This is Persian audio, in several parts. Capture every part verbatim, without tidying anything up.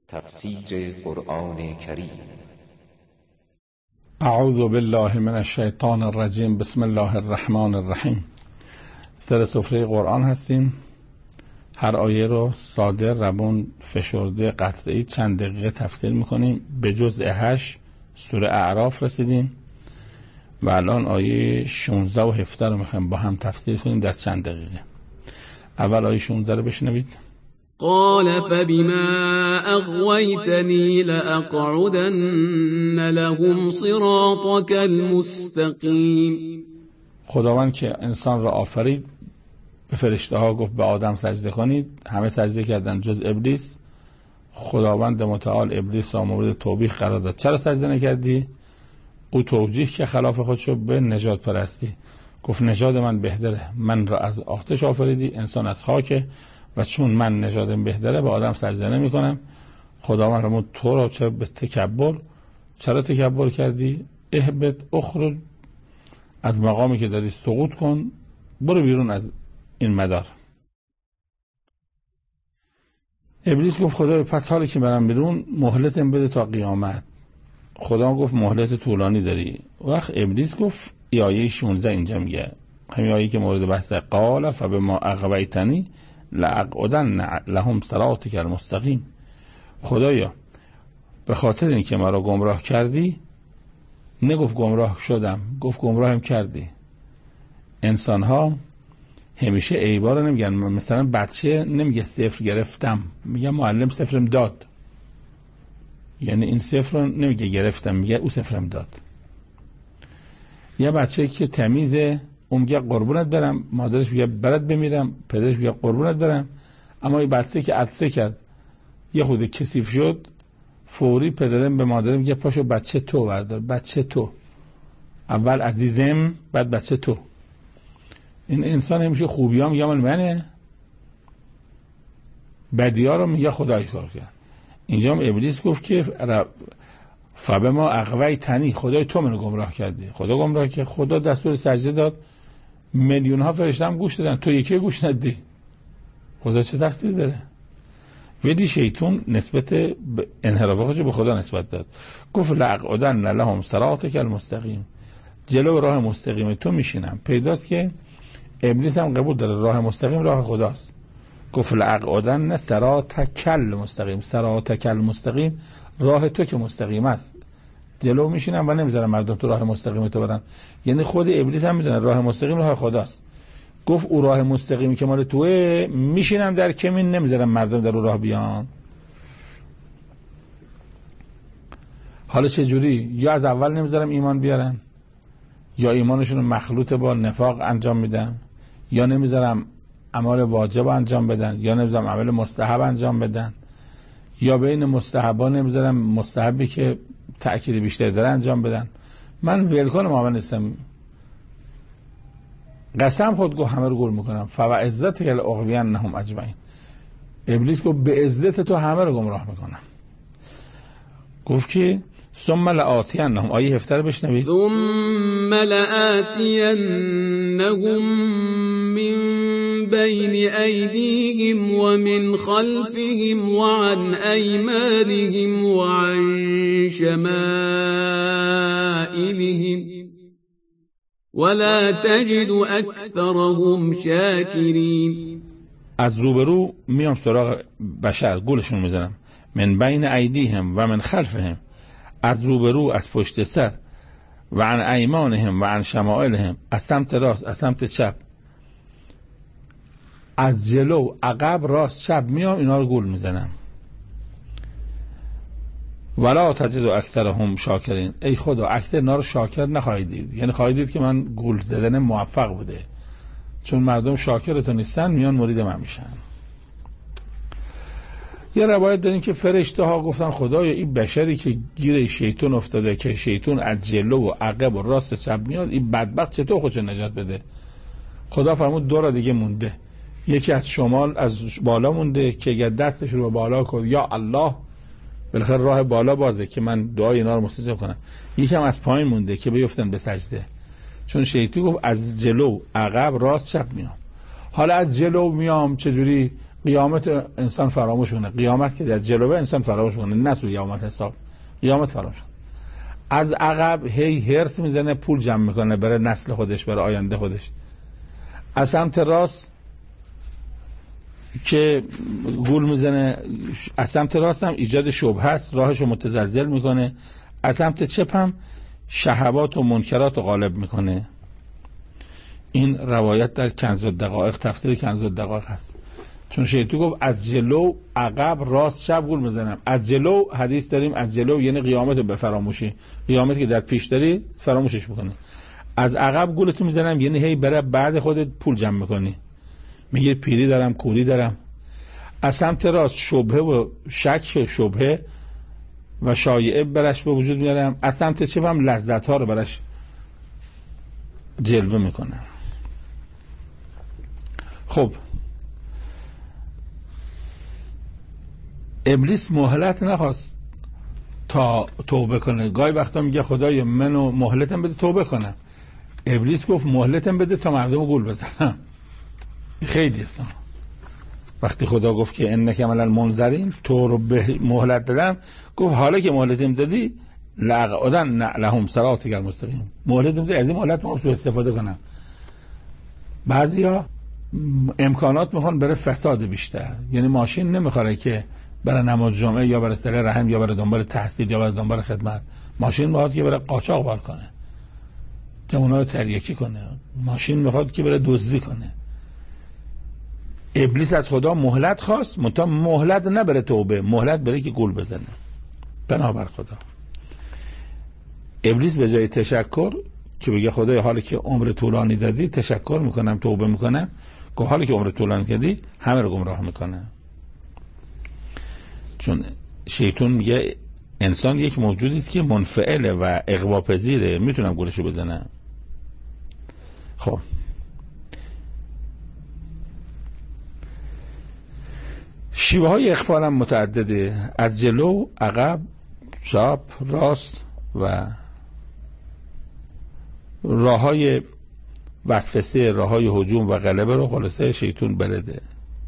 تفسیر قرآن کریم. اعوذ بالله من الشیطان الرجیم. بسم الله الرحمن الرحیم. سر سفره قرآن هستیم. هر آیه رو ساده، روان، فشرده، قطعی چند دقیقه تفسیر میکنیم. به جزء هشت سوره اعراف رسیدیم و الان آیه شانزده و هفده رو میخوایم با هم تفسیر کنیم در چند دقیقه. اول آیه شانزده رو بشنوید. قال فبما أغويتني لأقعدن لهم صراطك المستقيم. خداوند که انسان را آفرید به فرشته ها گفت به آدم سجده کنید، همه سجده کردن جز ابلیس. خداوند متعال ابلیس را مورد توبیخ قرار داد. چرا سجده نکردی؟ او توجیه که خلاف خودشو به نجات پرستی. گفت نژاد من بهتره، من را از آتش آفریدی، انسان از خاکه و چون من نژادم بهتره به آدم سجده نمی کنم. خداوند فرمود تو را چه به تکبر، چرا تکبر کردی؟ اهبط اخرج، از مقامی که داری سقوط کن، برو بیرون از این مدار. ابلیس گفت خدا پس حالی که برم بیرون مهلتم بده تا قیامت. خدا گفت مهلت طولانی داری. وقت ابلیس گفت ای آیه شانزده اینجا میگه، همین آیه که مورد بحث، قال فبما اغویتنی لأقعدن لهم صراطک المستقیم. خدایا به خاطر این که مرا گمراه کردی، نگفت گمراه شدم، گفت گمراهم کردی. انسان ها همیشه عیبا رو نمیگن. مثلا بچه نمیگه صفر گرفتم، میگه معلم صفرم داد. یعنی این صفر رو نمیگه گرفتم، میگه او صفرم داد. یه بچه که تمیزه اون میگه قربونت برم، مادرش میگه برات بمیرم، پدرش میگه قربونت برم. اما این بچه که عطسه کرد یه خود کثیف شد، فوری پدرم به مادرم میگه پاشو بچه تو بردار، بچه تو. اول عزیزم بعد بچه تو. این انسان همیشه خوبی ها میگه مال منه، بدی ها رو میگه خدای کار کرد. اینجا هم ابلیس گفت که فبما اغویتنی، خدای تو منو گمراه کردی. خدا گمراه کرد، خدا دستور سجده داد، میلیون ها فرشته هم گوش دادن، تو یکی گوش ندی. خدا چه تقصیر داره؟ ولی شیطان نسبت به انحراف خودش به خدا نسبت داد. گفت لأقعدن لهم صراطک المستقیم، جلو راه مستقیم تو میشینم. پیداست که ابلیس هم قبول داره راه مستقیم راه خداست. گفت لأقعدن صراطک المستقیم، صراطک المستقیم، راه تو که مستقیم است، جلو میشینم و نمیذارم مردم تو راه مستقیم تو برن. یعنی خود ابلیس هم میدونه راه مستقیم راه خداست. گفت او راه مستقیمی که مال توئه، میشینم در کمین، نمیذارم مردم در اون راه بیان. حالا چه جوری؟ یا از اول نمیذارم ایمان بیارن، یا ایمانشون مخلوط با نفاق انجام میدم، یا نمیذارم اعمال واجب انجام بدن، یا نمیذارم عمل مستحب انجام بدن، یا بین مستحبا نمیذارم مستحبی که تأکید بیشتر داره انجام بدن. من ولکن معامل نیستم. قسم خود گفت همه رو گول میکنم. فوعزتک لأغوینهم اجمعین. ابلیس گفت به عزت تو همه رو گمراه میکنم. گفت که ثم لآتینهم، آیه هفده رو بشنوید. ثم لآتینهم من بین ایدیهم و من خلفهم و عن ایمانهم و عن شمائلهم ولا تجد اکثرهم شاکرین. از روبرو میام سراغ بشر، گولشون میزنم. من بین ایدیهم و من خلفهم، از روبرو، از پشت سر، و عن ایمانهم و عن شمائلهم، از سمت راست، از سمت چپ، از جلو، عقب، راست، چپ میام اینا رو گول میزنم. ولا تجد اکثرهم شاکرین، ای خدا اکثر اینا رو شاکر نخواهید دید. یعنی خواهید دید که من گول زدن موفق بوده، چون مردم شاکر تو نیستن، میان مرید من میشن. یه روایت داریم که فرشته ها گفتن خدایا این بشری که گیر شیطان افتاده، که شیطان از جلو و عقب و راست و چپ میاد، این بدبخت چطور خودشو نجات بده؟ خدا فرمود دو را دیگه مونده، یکی از شمال از بالا مونده که اگر دستش رو بالا کن یا الله، بالاخره راه بالا بازه که من دعای اینا رو مستجاب کنم. یکم از پایین مونده که بیفتن به سجده، چون شیطان گفت از جلو، عقب، راست، چپ میام. حالا از جلو میام چجوری؟ قیامت انسان فراموش کنه، قیامت که در جلوه انسان فراموش کنه، نه سوی یوم حساب، قیامت فراموش کنه. از عقب هی هرس میزنه، پول جمع میکنه برای نسل خودش، برای آینده خودش. از سمت راست که گول میزنه، از سمت راست هم ایجاد شبهه است، راهشو متزلزل میکنه. از سمت چپ هم شهوات و منکرات رو غالب میکنه. این روایت در کنز الدقایق، تفسیر کنز الدقایق هست. چون شیطان گفت از جلو عقب راست چپ گول میزنم. از جلو حدیث داریم، از جلو یعنی قیامت رو به فراموشی، قیامتی که در پیش داری فراموشش بکنی. از عقب گولتو میزنم یعنی هی برای بعد خودت پول جمع میکنی، میگه پیری دارم، کوری دارم. از سمت راست شبهه و شک و شبهه و شایعه برش به وجود میارم. از سمت چپ هم لذت ها رو برش جلوه میکنم. خب ابلیس مهلت نخواست تا توبه کنه. گاهی وقتا میگه خدایا منو مهلتم بده توبه کنم. ابلیس گفت مهلتم بده تا مردم گول بزنم. خیلی اصلا وقتی خدا گفت که انک من المنذرین، تو رو به مهلت دادم، گفت حالا که مهلتم دادی لقعدن لهم صراطک المستقیم، مهلتم دادی از این مهلت ما استفاده کنم. بعضیا امکانات میخوان برای فساد بیشتر، یعنی ماشین نمیخوره که برای نماز جمعه یا برای صله رحم یا برای دنبال تحصیل یا برای دنبال خدمت. ماشین میخواد که برای قاچاق بار کنه، جوونا رو تریاکی کنه. ماشین میخواد که برای دزدی کنه. ابلیس از خدا مهلت خواست، منتها مهلت نه برای توبه، مهلت برای که گول بزنه. بنابر خدا ابلیس به جای تشکر که بگه خدای حالی که عمر طولانی دادی تشکر میکنم توبه میکنم، که حالی که عمر طولانی کردی همه رو گمراه میکنه. چون شیطان میگه انسان یک موجودی است که منفعله و اغوا پذیره، میتونم گولشو بزنم. خب شیوه های اخفال هم متعدده، از جلو، عقب، چپ، راست و راه های وسوسه، راه های هجوم و غلبه رو خلاصه شیطان بلده.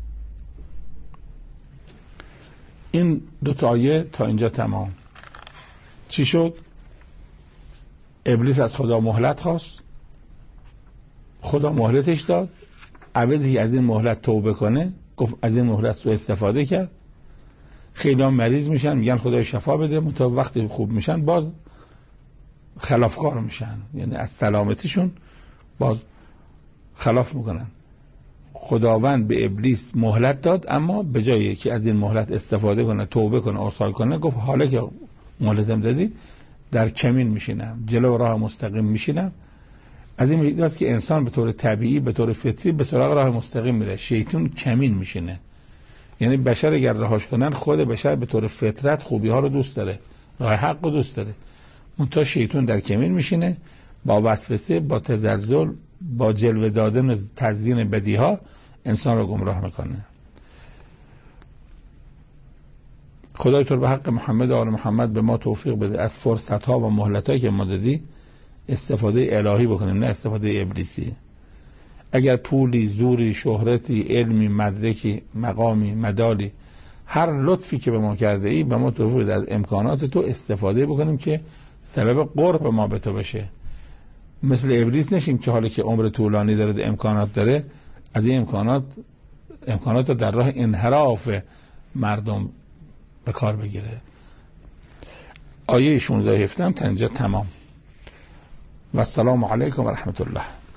این دو تا آیه تا اینجا تمام. چی شد؟ ابلیس از خدا مهلت خواست، خدا مهلتش داد، عوضی از این مهلت توبه کنه، گفت از این مهلت سوء استفاده کرد. خیلی هم مریض میشن میگن خدای شفا بده، منتها وقتی خوب میشن باز خلافکار میشن، یعنی از سلامتیشون باز خلاف میکنن. خداوند به ابلیس مهلت داد، اما به جایی که از این مهلت استفاده کنه، توبه کنه، عذرخواهی کنه، گفت حالا که مهلتم دادی در کمین میشینم، جلو راه مستقیم میشینم. از این میگه که انسان به طور طبیعی، به طور فطری به سراغ راه مستقیم میره، شیطان کمین میشینه. یعنی بشر اگر رهاش کنن، خود بشر به طور فطرت خوبی ها رو دوست داره، راه حق رو دوست داره، منتها شیطان در کمین میشینه، با وسوسه، با تزلزل، با جلوه دادن و تزیین بدی ها انسان رو گمراه میکنه. خدای تو به حق محمد و آل محمد به ما توفیق بده از فرصت ها و مهلت هایی که ما دادی استفاده الهی بکنیم، نه استفاده ابلیسی. اگر پولی، زوری، شهرتی، علمی، مدرکی، مقامی، مدالی، هر لطفی که به ما کرده ای، به ما توفیق بده از امکانات تو استفاده بکنیم که سبب قرب ما به تو بشه. مثل ابلیس نشیم که حالا که عمر طولانی داره، امکانات داره، از این امکانات امکانات رو در راه انحراف مردم به کار بگیره. آیه شانزده و هفده هم تا اینجا تمام. و السلام علیکم و رحمت الله.